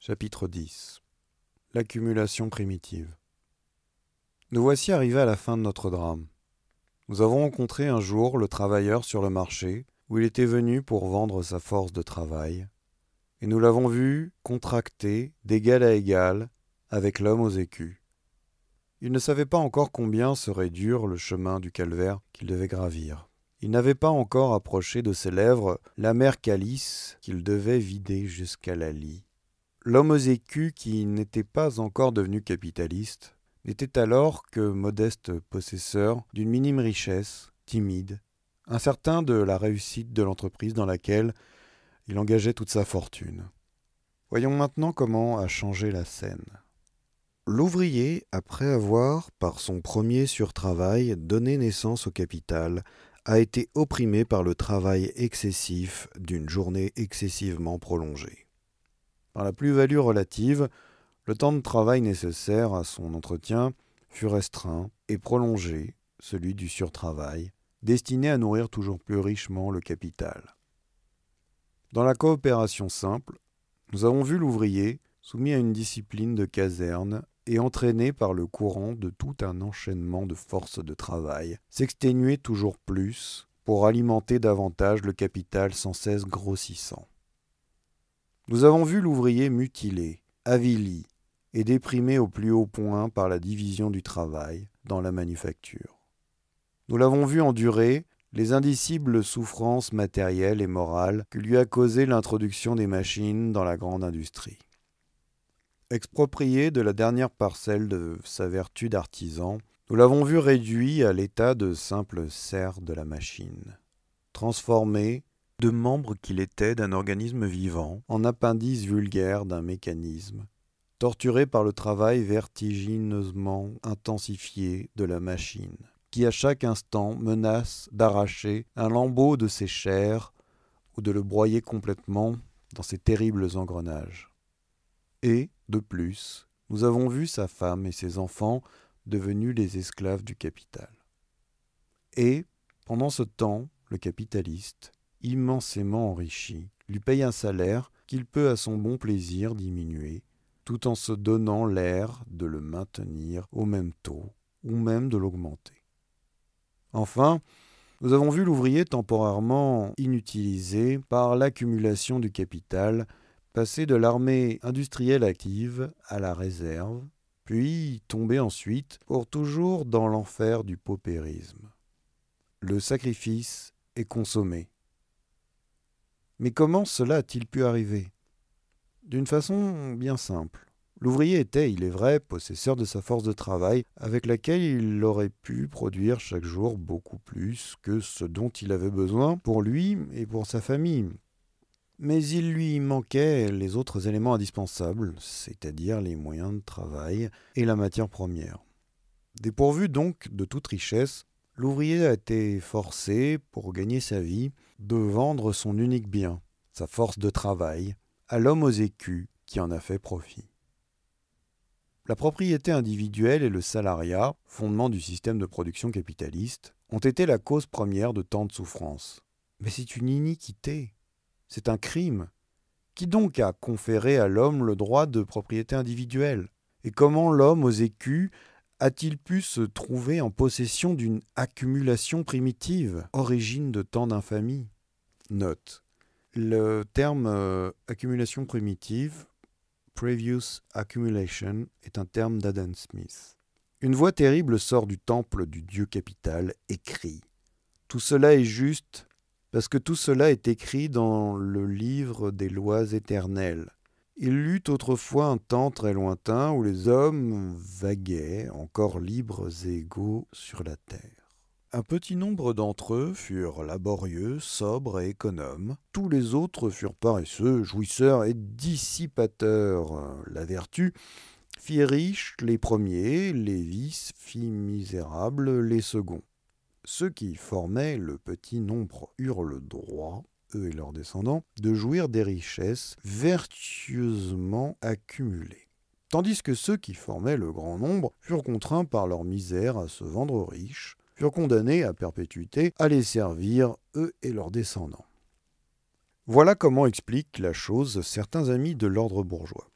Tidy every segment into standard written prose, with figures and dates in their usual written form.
Chapitre 10. L'accumulation primitive. Nous voici arrivés à la fin de notre drame. Nous avons rencontré un jour le travailleur sur le marché où il était venu pour vendre sa force de travail, et nous l'avons vu contracter d'égal à égal avec l'homme aux écus. Il ne savait pas encore combien serait dur le chemin du calvaire qu'il devait gravir. Il n'avait pas encore approché de ses lèvres l'amer calice qu'il devait vider jusqu'à la lie. L'homme aux écus, qui n'était pas encore devenu capitaliste, n'était alors que modeste possesseur d'une minime richesse, timide, incertain de la réussite de l'entreprise dans laquelle il engageait toute sa fortune. Voyons maintenant comment a changé la scène. L'ouvrier, après avoir, par son premier surtravail, donné naissance au capital, a été opprimé par le travail excessif d'une journée excessivement prolongée. Par la plus-value relative, le temps de travail nécessaire à son entretien fut restreint et prolongé, celui du surtravail, destiné à nourrir toujours plus richement le capital. Dans la coopération simple, nous avons vu l'ouvrier, soumis à une discipline de caserne et entraîné par le courant de tout un enchaînement de forces de travail, s'exténuer toujours plus pour alimenter davantage le capital sans cesse grossissant. Nous avons vu l'ouvrier mutilé, avili et déprimé au plus haut point par la division du travail dans la manufacture. Nous l'avons vu endurer les indicibles souffrances matérielles et morales que lui a causées l'introduction des machines dans la grande industrie. Exproprié de la dernière parcelle de sa vertu d'artisan, nous l'avons vu réduit à l'état de simple serf de la machine, transformé de membre qu'il était d'un organisme vivant en appendice vulgaire d'un mécanisme, torturé par le travail vertigineusement intensifié de la machine, qui à chaque instant menace d'arracher un lambeau de ses chairs ou de le broyer complètement dans ses terribles engrenages. Et, de plus, nous avons vu sa femme et ses enfants devenus les esclaves du capital. Et, pendant ce temps, le capitaliste, immensément enrichi, lui paye un salaire qu'il peut à son bon plaisir diminuer, tout en se donnant l'air de le maintenir au même taux, ou même de l'augmenter. Enfin, nous avons vu l'ouvrier temporairement inutilisé par l'accumulation du capital, passer de l'armée industrielle active à la réserve, puis tomber ensuite pour toujours dans l'enfer du paupérisme. Le sacrifice est consommé. Mais comment cela a-t-il pu arriver ? D'une façon bien simple. L'ouvrier était, il est vrai, possesseur de sa force de travail, avec laquelle il aurait pu produire chaque jour beaucoup plus que ce dont il avait besoin pour lui et pour sa famille. Mais il lui manquait les autres éléments indispensables, c'est-à-dire les moyens de travail et la matière première. Dépourvu donc de toute richesse, l'ouvrier a été forcé, pour gagner sa vie, de vendre son unique bien, sa force de travail, à l'homme aux écus qui en a fait profit. La propriété individuelle et le salariat, fondement du système de production capitaliste, ont été la cause première de tant de souffrances. Mais c'est une iniquité, c'est un crime. Qui donc a conféré à l'homme le droit de propriété individuelle ? Et comment l'homme aux écus a-t-il pu se trouver en possession d'une accumulation primitive, origine de tant d'infamie ? Note. Le terme accumulation primitive, previous accumulation, est un terme d'Adam Smith. Une voix terrible sort du temple du dieu capital et crie. Tout cela est juste parce que tout cela est écrit dans le livre des lois éternelles. Il y eut autrefois un temps très lointain où les hommes vaguaient, encore libres et égaux, sur la terre. Un petit nombre d'entre eux furent laborieux, sobres et économes. Tous les autres furent paresseux, jouisseurs et dissipateurs. La vertu fit riches les premiers, les vices fit misérables les seconds. Ceux qui formaient le petit nombre eurent le droit, eux et leurs descendants, de jouir des richesses vertueusement accumulées. Tandis que ceux qui formaient le grand nombre furent contraints par leur misère à se vendre riches, furent condamnés à perpétuité à les servir, eux et leurs descendants. Voilà comment expliquent la chose certains amis de l'ordre bourgeois.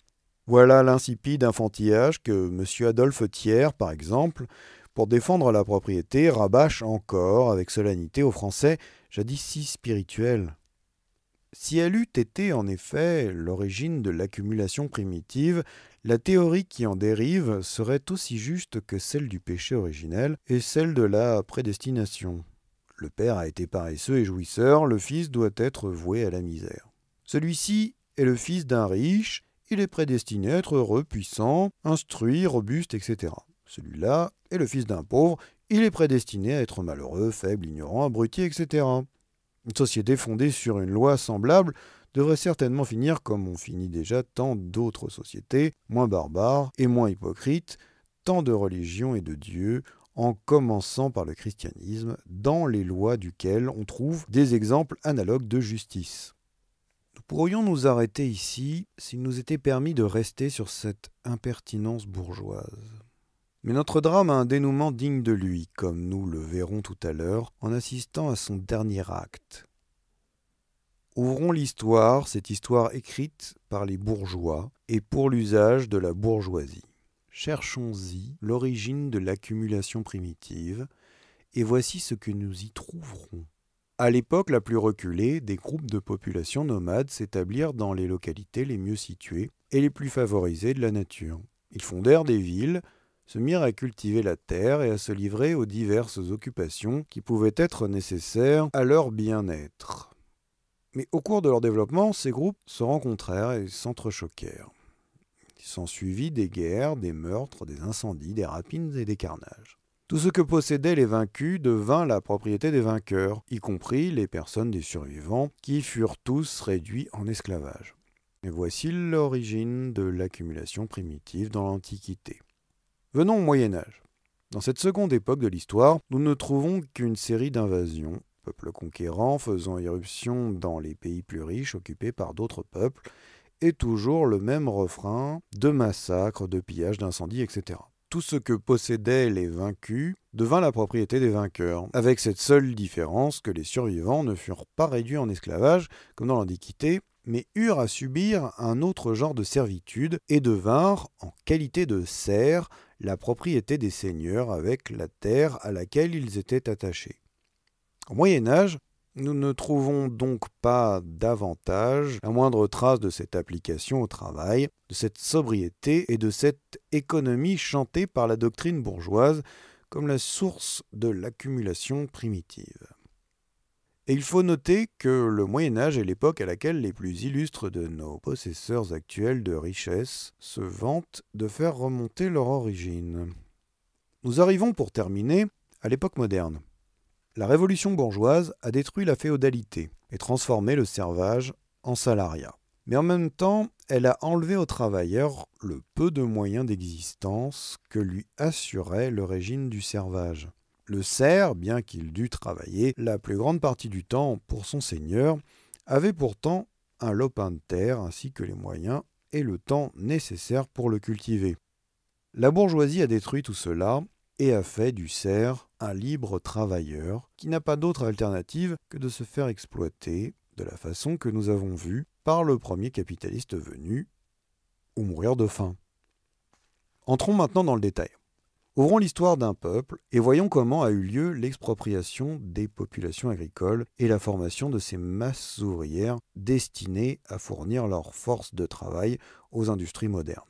Voilà l'insipide enfantillage que M. Adolphe Thiers, par exemple, pour défendre la propriété, rabâche encore avec solennité aux Français, jadis si spirituels. Si elle eût été en effet l'origine de l'accumulation primitive, la théorie qui en dérive serait aussi juste que celle du péché originel et celle de la prédestination. Le père a été paresseux et jouisseur, le fils doit être voué à la misère. Celui-ci est le fils d'un riche, il est prédestiné à être heureux, puissant, instruit, robuste, etc. Celui-là est le fils d'un pauvre, il est prédestiné à être malheureux, faible, ignorant, abruti, etc. Une société fondée sur une loi semblable devrait certainement finir comme ont fini déjà tant d'autres sociétés, moins barbares et moins hypocrites, tant de religions et de dieux, en commençant par le christianisme, dans les lois duquel on trouve des exemples analogues de justice. Nous pourrions nous arrêter ici s'il nous était permis de rester sur cette impertinence bourgeoise. Mais notre drame a un dénouement digne de lui, comme nous le verrons tout à l'heure, en assistant à son dernier acte. Ouvrons l'histoire, cette histoire écrite par les bourgeois et pour l'usage de la bourgeoisie. Cherchons-y l'origine de l'accumulation primitive, et voici ce que nous y trouverons. À l'époque la plus reculée, des groupes de populations nomades s'établirent dans les localités les mieux situées et les plus favorisées de la nature. Ils fondèrent des villes, se mirent à cultiver la terre et à se livrer aux diverses occupations qui pouvaient être nécessaires à leur bien-être. Mais au cours de leur développement, ces groupes se rencontrèrent et s'entrechoquèrent. Il s'ensuivit des guerres, des meurtres, des incendies, des rapines et des carnages. Tout ce que possédaient les vaincus devint la propriété des vainqueurs, y compris les personnes des survivants, qui furent tous réduits en esclavage. Et voici l'origine de l'accumulation primitive dans l'Antiquité. Venons au Moyen-Âge. Dans cette seconde époque de l'histoire, nous ne trouvons qu'une série d'invasions, peuples conquérants faisant irruption dans les pays plus riches occupés par d'autres peuples, et toujours le même refrain de massacres, de pillages, d'incendies, etc. Tout ce que possédaient les vaincus devint la propriété des vainqueurs, avec cette seule différence que les survivants ne furent pas réduits en esclavage, comme dans l'Antiquité, mais eurent à subir un autre genre de servitude et devinrent, en qualité de serfs, la propriété des seigneurs avec la terre à laquelle ils étaient attachés. Au Moyen-Âge, nous ne trouvons donc pas davantage la moindre trace de cette application au travail, de cette sobriété et de cette économie chantée par la doctrine bourgeoise comme la source de l'accumulation primitive. Et il faut noter que le Moyen-Âge est l'époque à laquelle les plus illustres de nos possesseurs actuels de richesses se vantent de faire remonter leur origine. Nous arrivons pour terminer à l'époque moderne. La révolution bourgeoise a détruit la féodalité et transformé le servage en salariat. Mais en même temps, elle a enlevé aux travailleurs le peu de moyens d'existence que lui assurait le régime du servage. Le serf, bien qu'il dût travailler la plus grande partie du temps pour son seigneur, avait pourtant un lopin de terre ainsi que les moyens et le temps nécessaires pour le cultiver. La bourgeoisie a détruit tout cela et a fait du serf un libre travailleur qui n'a pas d'autre alternative que de se faire exploiter de la façon que nous avons vu par le premier capitaliste venu, ou mourir de faim. Entrons maintenant dans le détail. Ouvrons l'histoire d'un peuple et voyons comment a eu lieu l'expropriation des populations agricoles et la formation de ces masses ouvrières destinées à fournir leur force de travail aux industries modernes.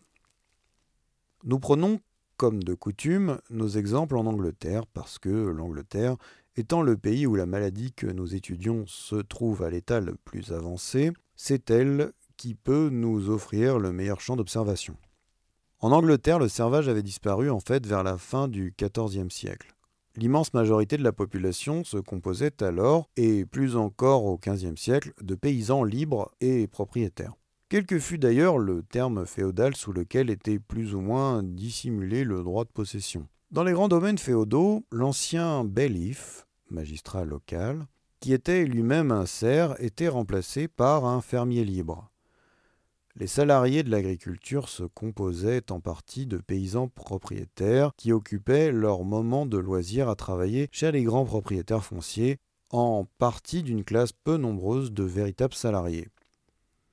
Nous prenons, comme de coutume, nos exemples en Angleterre, parce que l'Angleterre, étant le pays où la maladie que nous étudions se trouve à l'état le plus avancé, c'est elle qui peut nous offrir le meilleur champ d'observation. En Angleterre, le servage avait disparu en fait vers la fin du XIVe siècle. L'immense majorité de la population se composait alors, et plus encore au XVe siècle, de paysans libres et propriétaires. Quel que fût d'ailleurs le terme féodal sous lequel était plus ou moins dissimulé le droit de possession. Dans les grands domaines féodaux, l'ancien bailiff, magistrat local, qui était lui-même un serf, était remplacé par un fermier libre. Les salariés de l'agriculture se composaient en partie de paysans propriétaires qui occupaient leur moment de loisir à travailler chez les grands propriétaires fonciers, en partie d'une classe peu nombreuse de véritables salariés.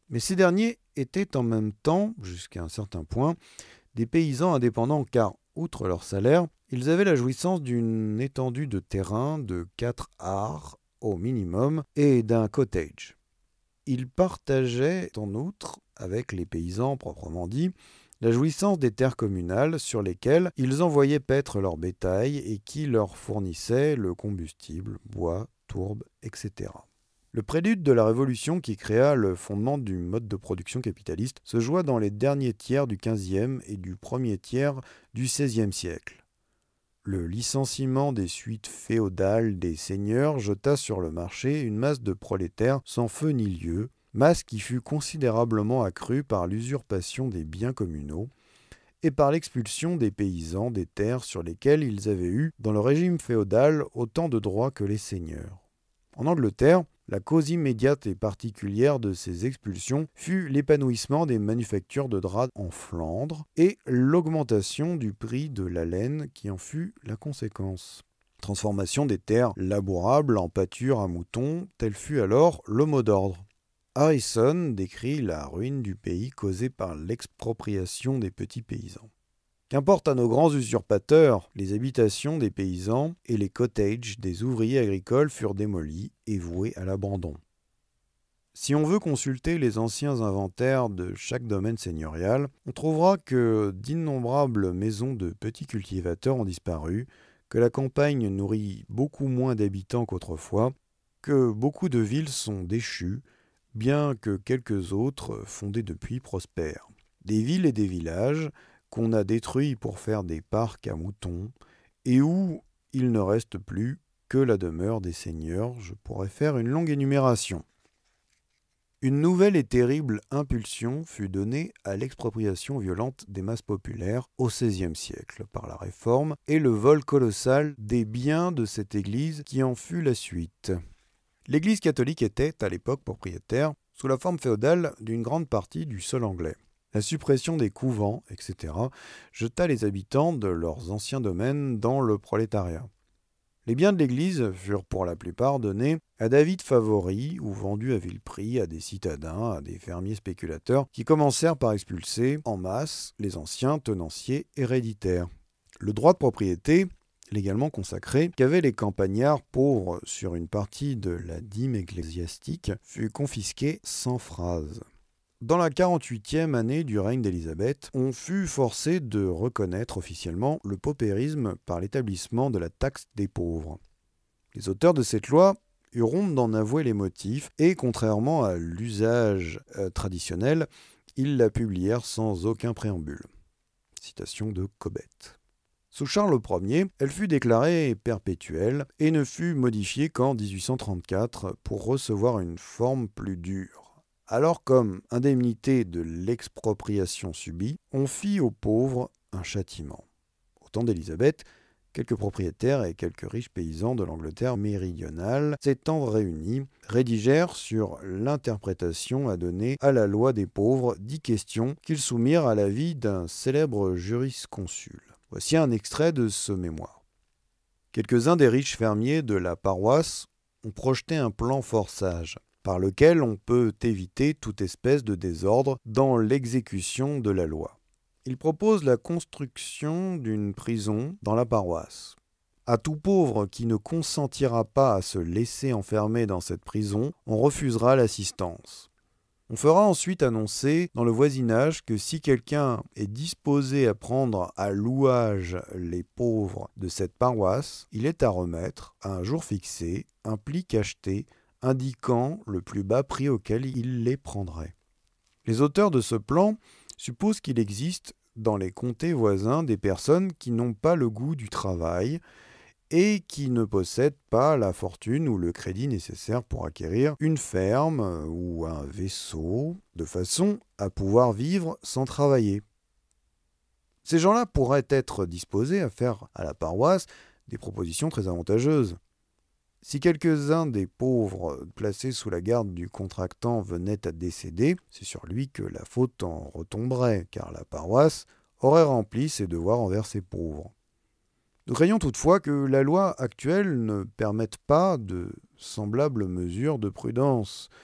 Mais ces derniers étaient en même temps, jusqu'à un certain point, des paysans indépendants car, outre leur salaire, ils avaient la jouissance d'une étendue de terrain de 4 arts au minimum et d'un cottage. Ils partageaient en outre, avec les paysans proprement dit, la jouissance des terres communales sur lesquelles ils envoyaient paître leur bétail et qui leur fournissaient le combustible, bois, tourbe, etc. Le prélude de la Révolution qui créa le fondement du mode de production capitaliste se joua dans les derniers tiers du XVe et du premier tiers du XVIe siècle. Le licenciement des suites féodales des seigneurs jeta sur le marché une masse de prolétaires sans feu ni lieu, masse qui fut considérablement accrue par l'usurpation des biens communaux et par l'expulsion des paysans des terres sur lesquelles ils avaient eu, dans le régime féodal, autant de droits que les seigneurs. En Angleterre, la cause immédiate et particulière de ces expulsions fut l'épanouissement des manufactures de drap en Flandre et l'augmentation du prix de la laine qui en fut la conséquence. Transformation des terres labourables en pâture à moutons, tel fut alors le mot d'ordre. Harrison décrit la ruine du pays causée par l'expropriation des petits paysans. Qu'importe à nos grands usurpateurs, les habitations des paysans et les cottages des ouvriers agricoles furent démolis et voués à l'abandon. Si on veut consulter les anciens inventaires de chaque domaine seigneurial, on trouvera que d'innombrables maisons de petits cultivateurs ont disparu, que la campagne nourrit beaucoup moins d'habitants qu'autrefois, que beaucoup de villes sont déchues, bien que quelques autres, fondées depuis, prospèrent. Des villes et des villages qu'on a détruits pour faire des parcs à moutons, et où il ne reste plus que la demeure des seigneurs, je pourrais faire une longue énumération. Une nouvelle et terrible impulsion fut donnée à l'expropriation violente des masses populaires au XVIe siècle par la Réforme et le vol colossal des biens de cette Église qui en fut la suite. L'Église catholique était, à l'époque, propriétaire, sous la forme féodale, d'une grande partie du sol anglais. La suppression des couvents, etc., jeta les habitants de leurs anciens domaines dans le prolétariat. Les biens de l'Église furent pour la plupart donnés à David Favori ou vendus à vil prix à des citadins, à des fermiers spéculateurs qui commencèrent par expulser en masse les anciens tenanciers héréditaires. Le droit de propriété, légalement consacré, qu'avaient les campagnards pauvres sur une partie de la dîme ecclésiastique, fut confisqué sans phrase. Dans la 48e année du règne d'Élisabeth, on fut forcé de reconnaître officiellement le paupérisme par l'établissement de la taxe des pauvres. Les auteurs de cette loi eurent honte d'en avouer les motifs et, contrairement à l'usage traditionnel, ils la publièrent sans aucun préambule. Citation de Cobbett. Sous Charles Ier, elle fut déclarée perpétuelle et ne fut modifiée qu'en 1834 pour recevoir une forme plus dure. Alors, comme indemnité de l'expropriation subie, on fit aux pauvres un châtiment. Au temps d'Élisabeth, quelques propriétaires et quelques riches paysans de l'Angleterre méridionale, s'étant réunis, rédigèrent sur l'interprétation à donner à la loi des pauvres 10 questions qu'ils soumirent à l'avis d'un célèbre jurisconsulte. Voici un extrait de ce mémoire. Quelques-uns des riches fermiers de la paroisse ont projeté un plan fort sage, par lequel on peut éviter toute espèce de désordre dans l'exécution de la loi. Il propose la construction d'une prison dans la paroisse. À tout pauvre qui ne consentira pas à se laisser enfermer dans cette prison, on refusera l'assistance. On fera ensuite annoncer dans le voisinage que si quelqu'un est disposé à prendre à louage les pauvres de cette paroisse, il est à remettre, à un jour fixé, un pli cacheté indiquant le plus bas prix auquel il les prendrait. Les auteurs de ce plan supposent qu'il existe dans les comtés voisins des personnes qui n'ont pas le goût du travail et qui ne possèdent pas la fortune ou le crédit nécessaire pour acquérir une ferme ou un vaisseau, de façon à pouvoir vivre sans travailler. Ces gens-là pourraient être disposés à faire à la paroisse des propositions très avantageuses. Si quelques-uns des pauvres placés sous la garde du contractant venaient à décéder, c'est sur lui que la faute en retomberait, car la paroisse aurait rempli ses devoirs envers ses pauvres. Nous craignons toutefois que la loi actuelle ne permette pas de semblables mesures de prudence,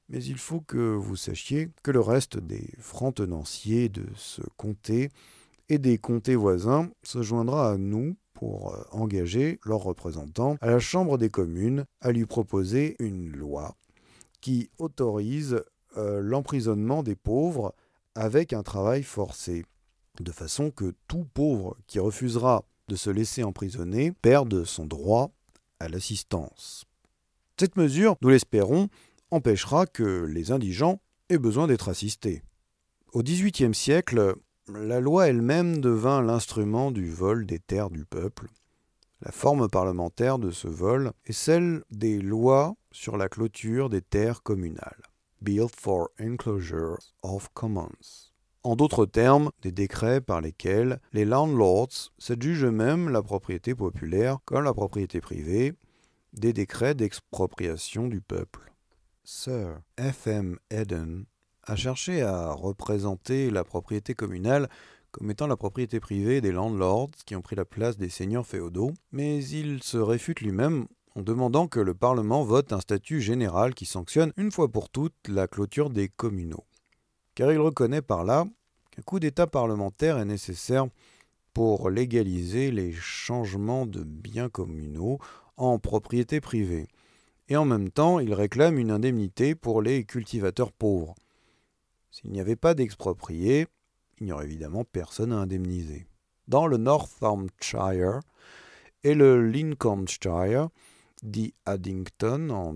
Mais il faut que vous sachiez que le reste des francs tenanciers de ce comté et des comtés voisins se joindra à nous pour engager leurs représentants à la Chambre des communes à lui proposer une loi qui autorise l'emprisonnement des pauvres avec un travail forcé, de façon que tout pauvre qui refusera de se laisser emprisonner perde son droit à l'assistance. Cette mesure, nous l'espérons, empêchera que les indigents aient besoin d'être assistés. Au XVIIIe siècle, la loi elle-même devint l'instrument du vol des terres du peuple. La forme parlementaire de ce vol est celle des lois sur la clôture des terres communales, Bill for Enclosure of Commons. En d'autres termes, des décrets par lesquels les landlords s'adjugent eux-mêmes la propriété populaire comme la propriété privée, des décrets d'expropriation du peuple. Sir F.M. Eden a cherché à représenter la propriété communale comme étant la propriété privée des landlords qui ont pris la place des seigneurs féodaux, mais il se réfute lui-même en demandant que le Parlement vote un statut général qui sanctionne une fois pour toutes la clôture des communaux. Car il reconnaît par là qu'un coup d'État parlementaire est nécessaire pour légaliser les changements de biens communaux en propriété privée. Et en même temps, il réclame une indemnité pour les cultivateurs pauvres. S'il n'y avait pas d'expropriés, il n'y aurait évidemment personne à indemniser. Dans le Northamptonshire et le Lincolnshire, dit Addington en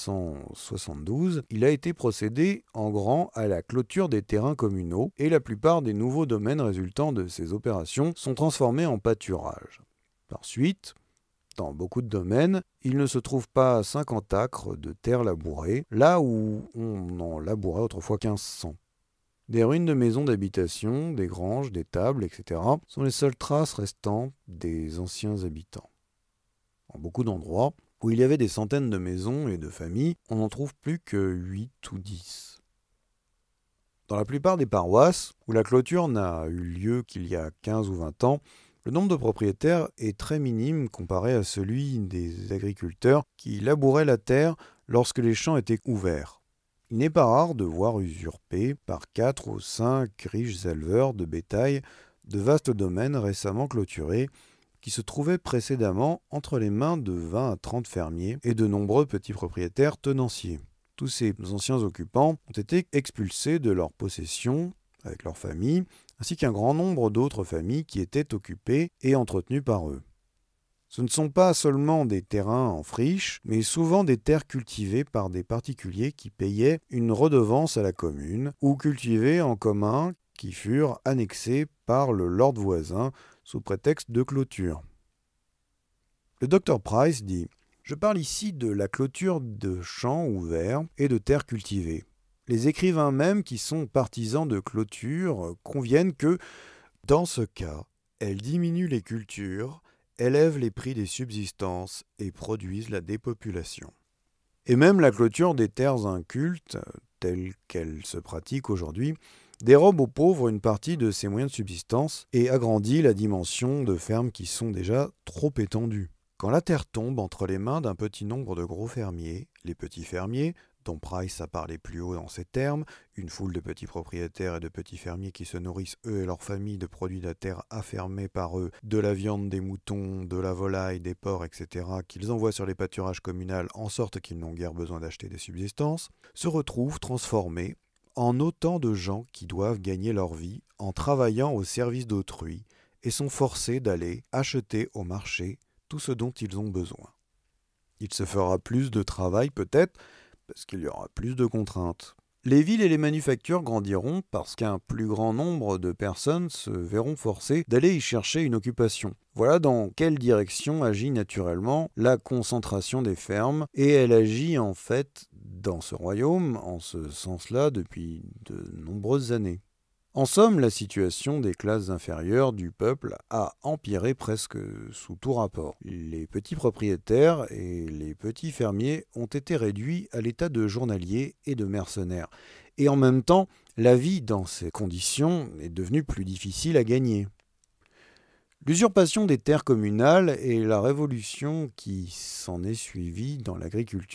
1772, il a été procédé en grand à la clôture des terrains communaux et la plupart des nouveaux domaines résultant de ces opérations sont transformés en pâturage. Par suite, dans beaucoup de domaines, il ne se trouve pas 50 acres de terre labourée, là où on en labourait autrefois 1500. Des ruines de maisons d'habitation, des granges, des tables, etc. sont les seules traces restantes des anciens habitants. En beaucoup d'endroits, où il y avait des centaines de maisons et de familles, on n'en trouve plus que 8 ou 10. Dans la plupart des paroisses, où la clôture n'a eu lieu qu'il y a 15 ou 20 ans, le nombre de propriétaires est très minime comparé à celui des agriculteurs qui labouraient la terre lorsque les champs étaient ouverts. Il n'est pas rare de voir usurper par 4 ou 5 riches éleveurs de bétail de vastes domaines récemment clôturés qui se trouvaient précédemment entre les mains de 20 à 30 fermiers et de nombreux petits propriétaires tenanciers. Tous ces anciens occupants ont été expulsés de leurs possessions avec leurs familles, ainsi qu'un grand nombre d'autres familles qui étaient occupées et entretenues par eux. Ce ne sont pas seulement des terrains en friche, mais souvent des terres cultivées par des particuliers qui payaient une redevance à la commune, ou cultivées en commun qui furent annexées par le lord voisin sous prétexte de clôture. Le docteur Price dit « Je parle ici de la clôture de champs ouverts et de terres cultivées. Les écrivains même qui sont partisans de clôture conviennent que, dans ce cas, elles diminuent les cultures, élèvent les prix des subsistances et produisent la dépopulation. Et même la clôture des terres incultes, telle qu'elle se pratique aujourd'hui, dérobe aux pauvres une partie de ses moyens de subsistance et agrandit la dimension de fermes qui sont déjà trop étendues. Quand la terre tombe entre les mains d'un petit nombre de gros fermiers, les petits fermiers, dont Price a parlé plus haut dans ces termes, une foule de petits propriétaires et de petits fermiers qui se nourrissent eux et leurs familles de produits de la terre affermés par eux, de la viande des moutons, de la volaille, des porcs, etc., qu'ils envoient sur les pâturages communaux en sorte qu'ils n'ont guère besoin d'acheter des subsistances, se retrouvent transformés en autant de gens qui doivent gagner leur vie en travaillant au service d'autrui et sont forcés d'aller acheter au marché tout ce dont ils ont besoin. Il se fera plus de travail peut-être, parce qu'il y aura plus de contraintes. Les villes et les manufactures grandiront parce qu'un plus grand nombre de personnes se verront forcées d'aller y chercher une occupation. Voilà dans quelle direction agit naturellement la concentration des fermes, et elle agit en fait dans ce royaume en ce sens-là depuis de nombreuses années. En somme, la situation des classes inférieures du peuple a empiré presque sous tout rapport. Les petits propriétaires et les petits fermiers ont été réduits à l'état de journaliers et de mercenaires. Et en même temps, la vie dans ces conditions est devenue plus difficile à gagner. L'usurpation des terres communales et la révolution qui s'en est suivie dans l'agriculture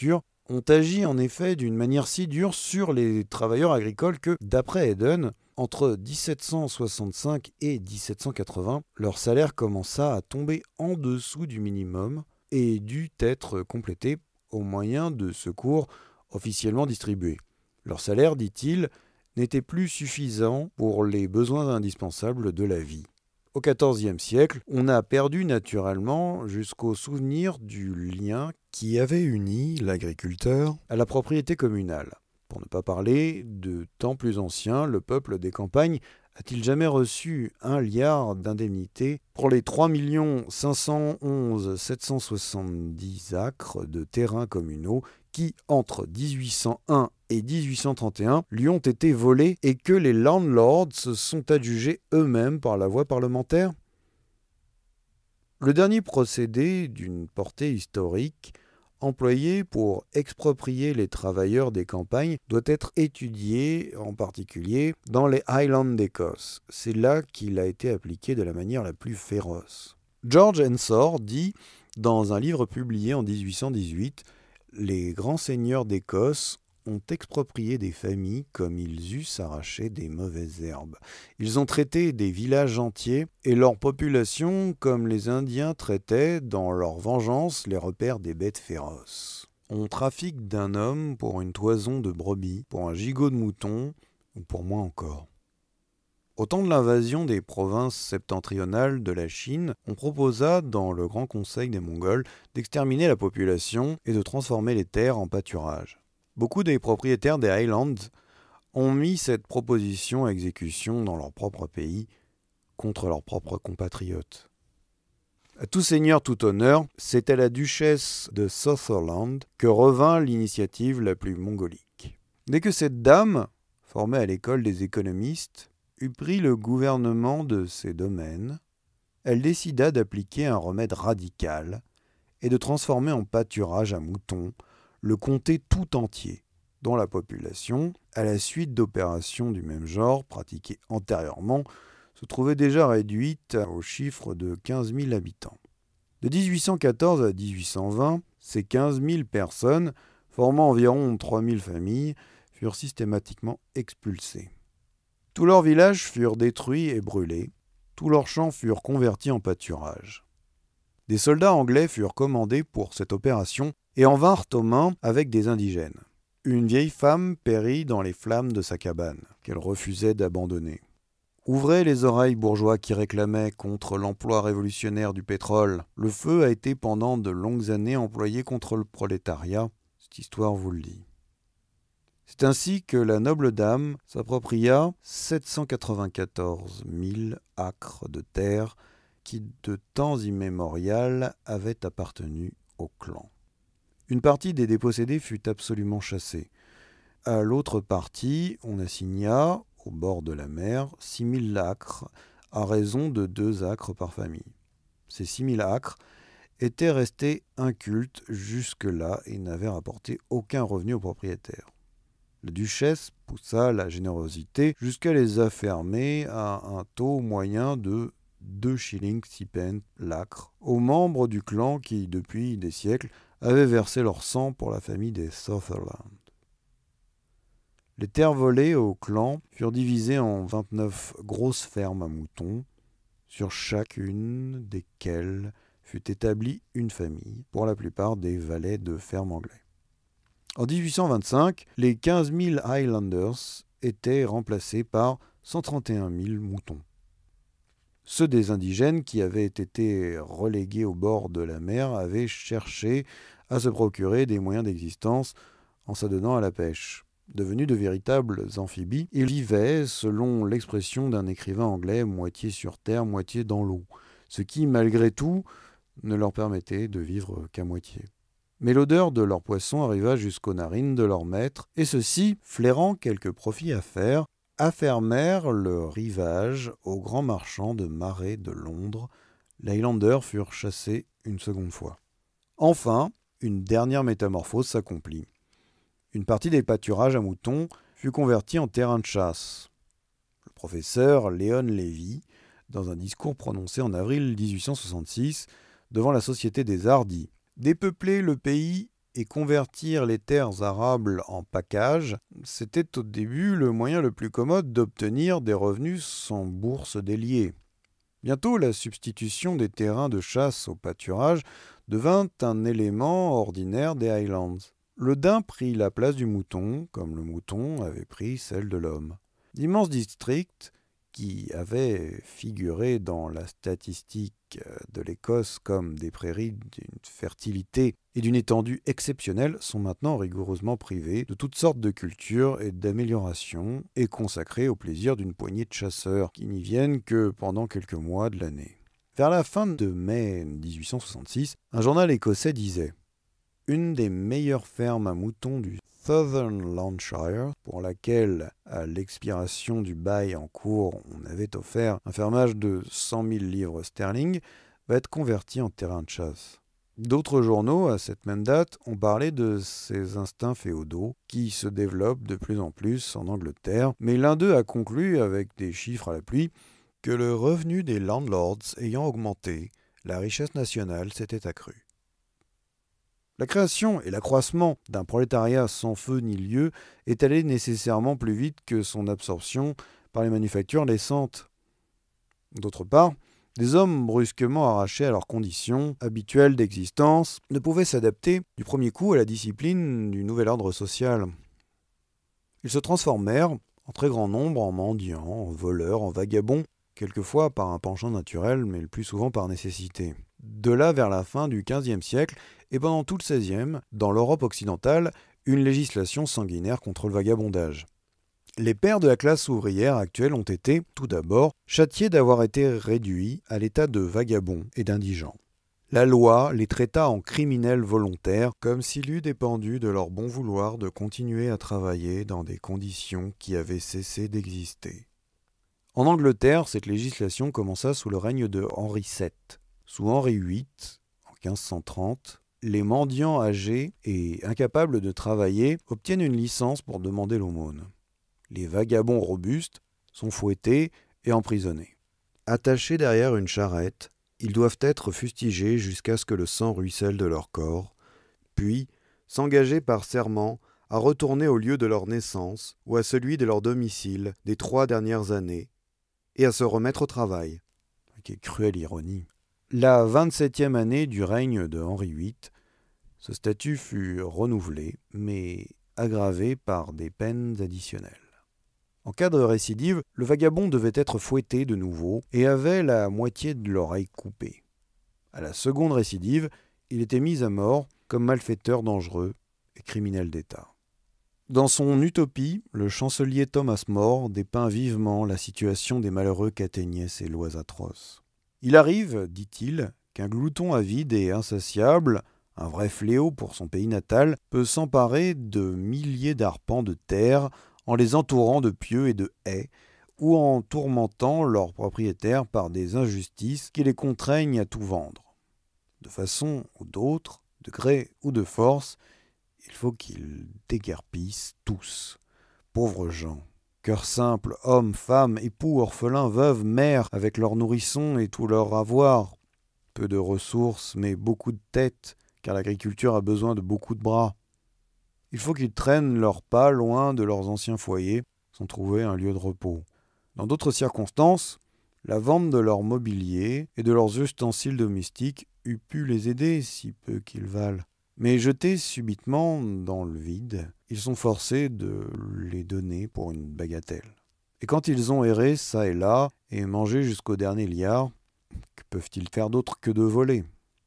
ont agi en effet d'une manière si dure sur les travailleurs agricoles que, d'après Eden, entre 1765 et 1780, leur salaire commença à tomber en dessous du minimum et dut être complété au moyen de secours officiellement distribués. Leur salaire, dit-il, n'était plus suffisant pour les besoins indispensables de la vie. Au XIVe siècle, on a perdu naturellement jusqu'au souvenir du lien qui avait uni l'agriculteur à la propriété communale. Pour ne pas parler de temps plus anciens, le peuple des campagnes a-t-il jamais reçu 1 liard d'indemnité pour les 3 511 770 acres de terrains communaux qui, entre 1801 et 1831, lui ont été volés et que les landlords se sont adjugés eux-mêmes par la voie parlementaire? Le dernier procédé d'une portée historique employé pour exproprier les travailleurs des campagnes doit être étudié en particulier dans les Highlands d'Écosse. C'est là qu'il a été appliqué de la manière la plus féroce. George Ensor dit, dans un livre publié en 1818, « Les grands seigneurs d'Écosse ont exproprié des familles comme ils eussent arraché des mauvaises herbes. Ils ont traité des villages entiers et leur population comme les Indiens traitaient, dans leur vengeance, les repères des bêtes féroces. On trafique d'un homme pour une toison de brebis, pour un gigot de mouton, ou pour moins encore. » Au temps de l'invasion des provinces septentrionales de la Chine, on proposa, dans le Grand Conseil des Mongols, d'exterminer la population et de transformer les terres en pâturage. Beaucoup des propriétaires des Highlands ont mis cette proposition à exécution dans leur propre pays, contre leurs propres compatriotes. À tout seigneur, tout honneur, c'est à la duchesse de Sutherland que revint l'initiative la plus mongolique. Dès que cette dame, formée à l'école des économistes, eut pris le gouvernement de ces domaines, elle décida d'appliquer un remède radical et de transformer en pâturage à moutons le comté tout entier, dont la population, à la suite d'opérations du même genre pratiquées antérieurement, se trouvait déjà réduite au chiffre de 15 000 habitants. De 1814 à 1820, ces 15 000 personnes, formant environ 3 000 familles, furent systématiquement expulsées. Tous leurs villages furent détruits et brûlés, tous leurs champs furent convertis en pâturage. Des soldats anglais furent commandés pour cette opération et en vinrent aux mains avec des indigènes. Une vieille femme périt dans les flammes de sa cabane, qu'elle refusait d'abandonner. Ouvrez les oreilles, bourgeois qui réclamaient contre l'emploi révolutionnaire du pétrole. Le feu a été pendant de longues années employé contre le prolétariat. Cette histoire vous le dit. C'est ainsi que la noble dame s'appropria 794 000 acres de terre qui, de temps immémorial, avaient appartenu au clan. Une partie des dépossédés fut absolument chassée. À l'autre partie, on assigna, au bord de la mer, 6 000 acres, à raison de 2 acres par famille. Ces 6 000 acres étaient restés incultes jusque-là et n'avaient rapporté aucun revenu aux propriétaires. La duchesse poussa la générosité jusqu'à les affermer à un taux moyen de 2 shillings 6 pence l'acre aux membres du clan qui, depuis des siècles, avaient versé leur sang pour la famille des Sutherland. Les terres volées au clan furent divisées en 29 grosses fermes à moutons, sur chacune desquelles fut établie une famille, pour la plupart des valets de ferme anglais. En 1825, les 15 000 Highlanders étaient remplacés par 131 000 moutons. Ceux des indigènes qui avaient été relégués au bord de la mer avaient cherché à se procurer des moyens d'existence en s'adonnant à la pêche. Devenus de véritables amphibies, ils vivaient, selon l'expression d'un écrivain anglais, moitié sur terre, moitié dans l'eau, ce qui, malgré tout, ne leur permettait de vivre qu'à moitié. Mais l'odeur de leurs poissons arriva jusqu'aux narines de leurs maîtres, et ceux-ci, flairant quelques profits à faire, affermèrent le rivage aux grands marchands de marais de Londres. Les Highlanders furent chassés une seconde fois. Enfin, une dernière métamorphose s'accomplit. Une partie des pâturages à moutons fut convertie en terrain de chasse. Le professeur Léon Lévy, dans un discours prononcé en avril 1866 devant la Société des Arts, dit « Dépeuplez le pays et convertir les terres arables en pacage, c'était au début le moyen le plus commode d'obtenir des revenus sans bourse déliée. Bientôt, la substitution des terrains de chasse au pâturage devint un élément ordinaire des Highlands. Le daim prit la place du mouton, comme le mouton avait pris celle de l'homme. D'immenses districts, qui avaient figuré dans la statistique de l'Écosse comme des prairies d'une fertilité et d'une étendue exceptionnelle, sont maintenant rigoureusement privés de toutes sortes de cultures et d'améliorations et consacrés au plaisir d'une poignée de chasseurs qui n'y viennent que pendant quelques mois de l'année. Vers la fin de mai 1866, un journal écossais disait « Une des meilleures fermes à moutons du Southern Lancashire, pour laquelle, à l'expiration du bail en cours, on avait offert un fermage de 100 000 livres sterling, va être convertie en terrain de chasse. » D'autres journaux, à cette même date, ont parlé de ces instincts féodaux qui se développent de plus en plus en Angleterre, mais l'un d'eux a conclu, avec des chiffres à l'appui, que le revenu des landlords ayant augmenté, la richesse nationale s'était accrue. La création et l'accroissement d'un prolétariat sans feu ni lieu est allé nécessairement plus vite que son absorption par les manufactures naissantes. D'autre part, des hommes brusquement arrachés à leurs conditions habituelles d'existence ne pouvaient s'adapter du premier coup à la discipline du nouvel ordre social. Ils se transformèrent, en très grand nombre, en mendiants, en voleurs, en vagabonds, quelquefois par un penchant naturel, mais le plus souvent par nécessité. De là vers la fin du XVe siècle, et pendant tout le XVIe, dans l'Europe occidentale, une législation sanguinaire contre le vagabondage. Les pères de la classe ouvrière actuelle ont été, tout d'abord, châtiés d'avoir été réduits à l'état de vagabonds et d'indigents. La loi les traita en criminels volontaires, comme s'il eût dépendu de leur bon vouloir de continuer à travailler dans des conditions qui avaient cessé d'exister. En Angleterre, cette législation commença sous le règne de Henri VII. Sous Henri VIII, en 1530, les mendiants âgés et incapables de travailler obtiennent une licence pour demander l'aumône. Les vagabonds robustes sont fouettés et emprisonnés. Attachés derrière une charrette, ils doivent être fustigés jusqu'à ce que le sang ruisselle de leur corps, puis s'engager par serment à retourner au lieu de leur naissance ou à celui de leur domicile des 3 dernières années et à se remettre au travail. Quelle cruelle ironie. La 27e année du règne de Henri VIII, ce statut fut renouvelé, mais aggravé par des peines additionnelles. En cas de récidive, le vagabond devait être fouetté de nouveau et avait la moitié de l'oreille coupée. À la seconde récidive, il était mis à mort comme malfaiteur dangereux et criminel d'État. Dans son Utopie, le chancelier Thomas More dépeint vivement la situation des malheureux qu'atteignaient ces lois atroces. Il arrive, dit-il, qu'un glouton avide et insatiable, un vrai fléau pour son pays natal, peut s'emparer de milliers d'arpents de terre en les entourant de pieux et de haies, ou en tourmentant leurs propriétaires par des injustices qui les contraignent à tout vendre. De façon ou d'autre, de gré ou de force, il faut qu'ils déguerpissent tous. Pauvres gens, cœurs simples, hommes, femmes, époux, orphelins, veuves, mères, avec leurs nourrissons et tout leur avoir. Peu de ressources, mais beaucoup de têtes, car l'agriculture a besoin de beaucoup de bras. Il faut qu'ils traînent leurs pas loin de leurs anciens foyers, sans trouver un lieu de repos. Dans d'autres circonstances, la vente de leur mobilier et de leurs ustensiles domestiques eût pu les aider, si peu qu'ils valent. Mais jetés subitement dans le vide, ils sont forcés de les donner pour une bagatelle. Et quand ils ont erré çà et là, et mangé jusqu'au dernier liard, que peuvent-ils faire d'autre que de voler?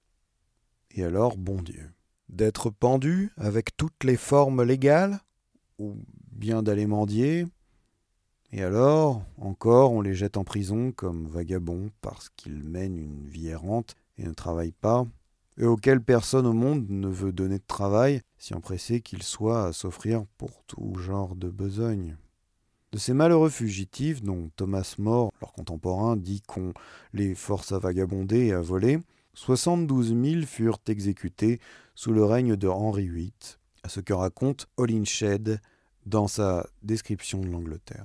Et alors, bon Dieu, d'être pendus avec toutes les formes légales? Ou bien d'aller mendier? Et alors, encore, on les jette en prison comme vagabonds parce qu'ils mènent une vie errante et ne travaillent pas, et auquel personne au monde ne veut donner de travail, si empressé qu'il soit à s'offrir pour tout genre de besogne. De ces malheureux fugitifs, dont Thomas More, leur contemporain, dit qu'on les force à vagabonder et à voler, 72 000 furent exécutés sous le règne de Henri VIII, à ce que raconte Holinshed dans sa description de l'Angleterre.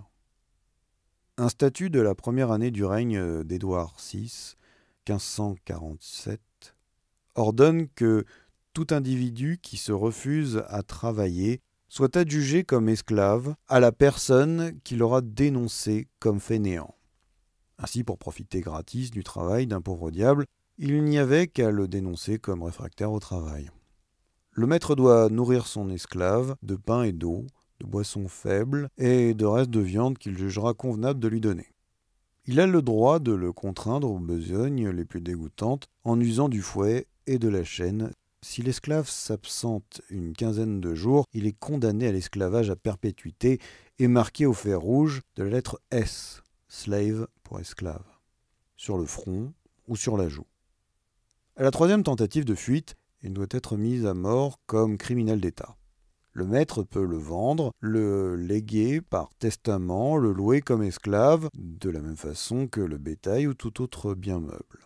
Un statut de la première année du règne d'Édouard VI, 1547, ordonne que tout individu qui se refuse à travailler soit adjugé comme esclave à la personne qui l'aura dénoncé comme fainéant. Ainsi, pour profiter gratis du travail d'un pauvre diable, il n'y avait qu'à le dénoncer comme réfractaire au travail. Le maître doit nourrir son esclave de pain et d'eau, de boissons faibles et de restes de viande qu'il jugera convenable de lui donner. Il a le droit de le contraindre aux besognes les plus dégoûtantes en usant du fouet et de la chaîne. Si l'esclave s'absente une quinzaine de jours, il est condamné à l'esclavage à perpétuité et marqué au fer rouge de la lettre S, slave pour esclave, sur le front ou sur la joue. À la troisième tentative de fuite, il doit être mis à mort comme criminel d'État. Le maître peut le vendre, le léguer par testament, le louer comme esclave, de la même façon que le bétail ou tout autre bien meuble.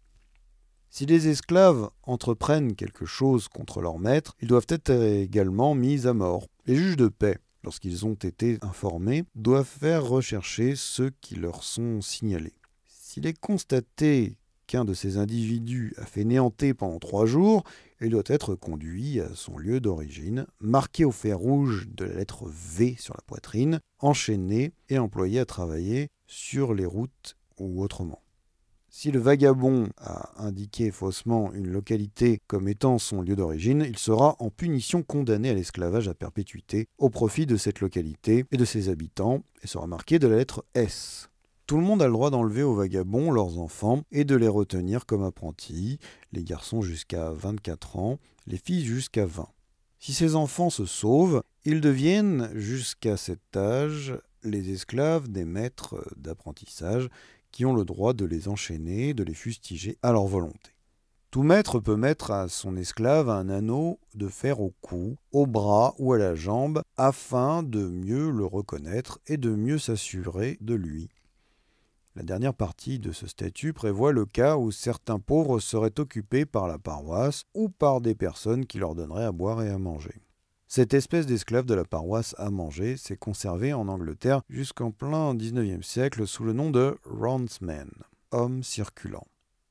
Si les esclaves entreprennent quelque chose contre leur maître, ils doivent être également mis à mort. Les juges de paix, lorsqu'ils ont été informés, doivent faire rechercher ceux qui leur sont signalés. S'il est constaté qu'un de ces individus a fait néanter pendant 3 jours, il doit être conduit à son lieu d'origine, marqué au fer rouge de la lettre V sur la poitrine, enchaîné et employé à travailler sur les routes ou autrement. Si le vagabond a indiqué faussement une localité comme étant son lieu d'origine, il sera en punition condamné à l'esclavage à perpétuité au profit de cette localité et de ses habitants et sera marqué de la lettre S. Tout le monde a le droit d'enlever aux vagabonds leurs enfants et de les retenir comme apprentis, les garçons jusqu'à 24 ans, les filles jusqu'à 20. Si ces enfants se sauvent, ils deviennent jusqu'à cet âge les esclaves des maîtres d'apprentissage qui ont le droit de les enchaîner, de les fustiger à leur volonté. Tout maître peut mettre à son esclave un anneau de fer au cou, au bras ou à la jambe afin de mieux le reconnaître et de mieux s'assurer de lui. La dernière partie de ce statut prévoit le cas où certains pauvres seraient occupés par la paroisse ou par des personnes qui leur donneraient à boire et à manger. Cette espèce d'esclave de la paroisse à manger s'est conservée en Angleterre jusqu'en plein XIXe siècle sous le nom de roundsman, homme circulant.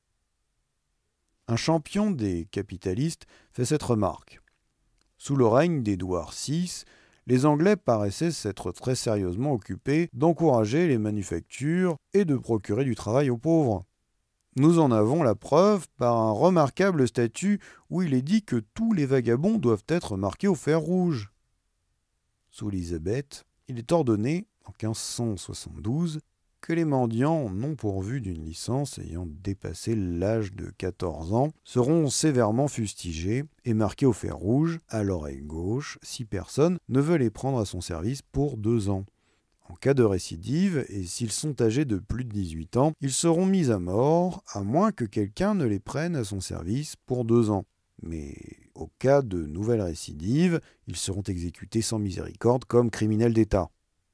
Un champion des capitalistes fait cette remarque. Sous le règne d'Édouard VI, les Anglais paraissaient s'être très sérieusement occupés d'encourager les manufactures et de procurer du travail aux pauvres. Nous en avons la preuve par un remarquable statut où il est dit que tous les vagabonds doivent être marqués au fer rouge. Sous Élisabeth, il est ordonné, en 1572, que les mendiants non pourvus d'une licence ayant dépassé l'âge de 14 ans seront sévèrement fustigés et marqués au fer rouge à l'oreille gauche si personne ne veut les prendre à son service pour 2 ans. En cas de récidive, et s'ils sont âgés de plus de 18 ans, ils seront mis à mort, à moins que quelqu'un ne les prenne à son service pour 2 ans. Mais au cas de nouvelle récidive, ils seront exécutés sans miséricorde comme criminels d'État.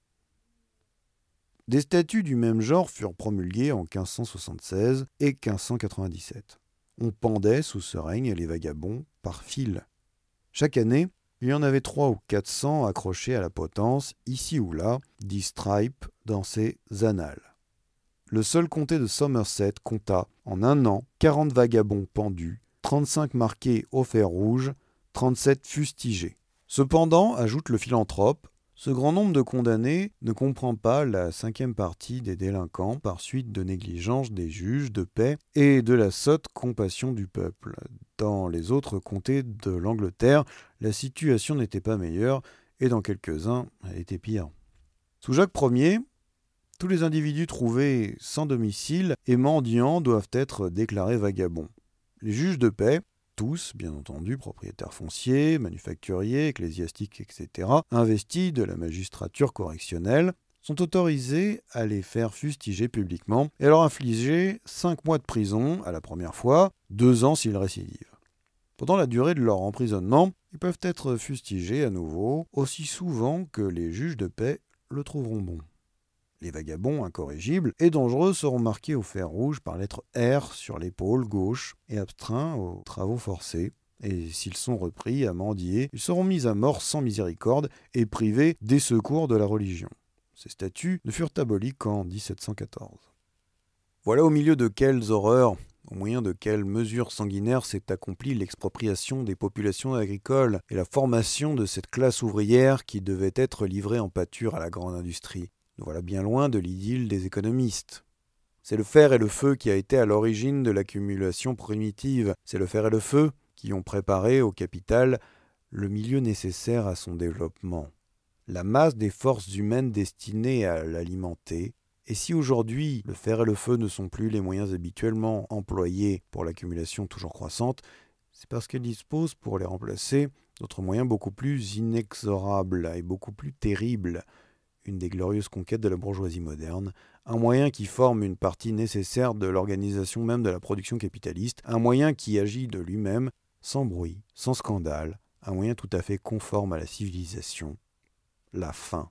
Des statuts du même genre furent promulgués en 1576 et 1597. On pendait sous ce règne les vagabonds par fil. Chaque année, il y en avait 300 ou 400 accrochés à la potence, ici ou là, dit Stripe dans ses annales. Le seul comté de Somerset compta, en un an, 40 vagabonds pendus, 35 marqués au fer rouge, 37 fustigés. Cependant, ajoute le philanthrope, ce grand nombre de condamnés ne comprend pas la 5e partie des délinquants par suite de négligence des juges de paix et de la sotte compassion du peuple. Dans les autres comtés de l'Angleterre, la situation n'était pas meilleure et dans quelques-uns, elle était pire. Sous Jacques Ier, tous les individus trouvés sans domicile et mendiants doivent être déclarés vagabonds. Les juges de paix, tous, bien entendu, propriétaires fonciers, manufacturiers, ecclésiastiques, etc., investis de la magistrature correctionnelle, sont autorisés à les faire fustiger publiquement et à leur infliger 5 mois de prison à la première fois, 2 ans s'ils récidivent. Pendant la durée de leur emprisonnement, ils peuvent être fustigés à nouveau aussi souvent que les juges de paix le trouveront bon. Les vagabonds incorrigibles et dangereux seront marqués au fer rouge par lettre R sur l'épaule gauche et astreints aux travaux forcés. Et s'ils sont repris à mendier, ils seront mis à mort sans miséricorde et privés des secours de la religion. Ces statuts ne furent abolis qu'en 1714. Voilà au milieu de quelles horreurs Au moyen de quelles mesures sanguinaires s'est accomplie l'expropriation des populations agricoles et la formation de cette classe ouvrière qui devait être livrée en pâture à la grande industrie. Nous voilà bien loin de l'idylle des économistes. C'est le fer et le feu qui a été à l'origine de l'accumulation primitive. C'est le fer et le feu qui ont préparé au capital le milieu nécessaire à son développement. La masse des forces humaines destinées à l'alimenter. Et si aujourd'hui le fer et le feu ne sont plus les moyens habituellement employés pour l'accumulation toujours croissante, c'est parce qu'elles disposent pour les remplacer d'autres moyens beaucoup plus inexorables et beaucoup plus terribles. Une des glorieuses conquêtes de la bourgeoisie moderne, un moyen qui forme une partie nécessaire de l'organisation même de la production capitaliste, un moyen qui agit de lui-même, sans bruit, sans scandale, un moyen tout à fait conforme à la civilisation, la faim.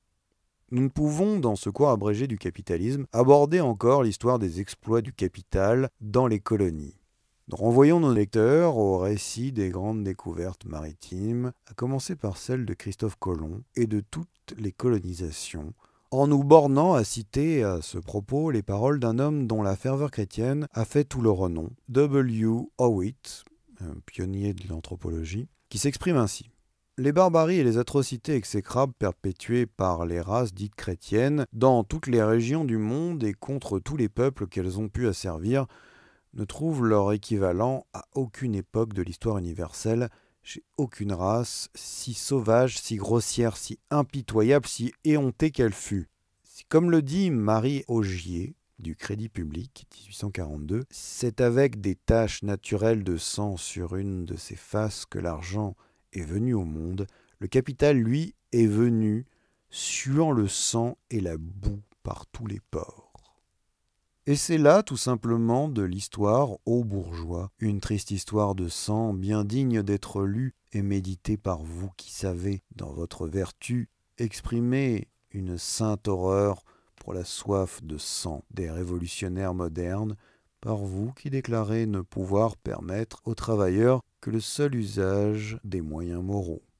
Nous ne pouvons, dans ce cours abrégé du capitalisme, aborder encore l'histoire des exploits du capital dans les colonies. Nous renvoyons nos lecteurs au récit des grandes découvertes maritimes, à commencer par celle de Christophe Colomb et de toutes les colonisations, en nous bornant à citer à ce propos les paroles d'un homme dont la ferveur chrétienne a fait tout le renom, W. Howitt, un pionnier de l'anthropologie, qui s'exprime ainsi. Les barbaries et les atrocités exécrables perpétuées par les races dites chrétiennes dans toutes les régions du monde et contre tous les peuples qu'elles ont pu asservir ne trouvent leur équivalent à aucune époque de l'histoire universelle, chez aucune race, si sauvage, si grossière, si impitoyable, si éhontée qu'elle fût. Comme le dit Marie Augier, du Crédit Public, 1842, c'est avec des taches naturelles de sang sur une de ses faces que l'argent est venu au monde, le capital, lui, est venu, suant le sang et la boue par tous les pores. Et c'est là, tout simplement, de l'histoire aux bourgeois, une triste histoire de sang, bien digne d'être lue et méditée par vous qui savez, dans votre vertu, exprimer une sainte horreur pour la soif de sang des révolutionnaires modernes, par vous qui déclarez ne pouvoir permettre aux travailleurs que le seul usage des moyens moraux.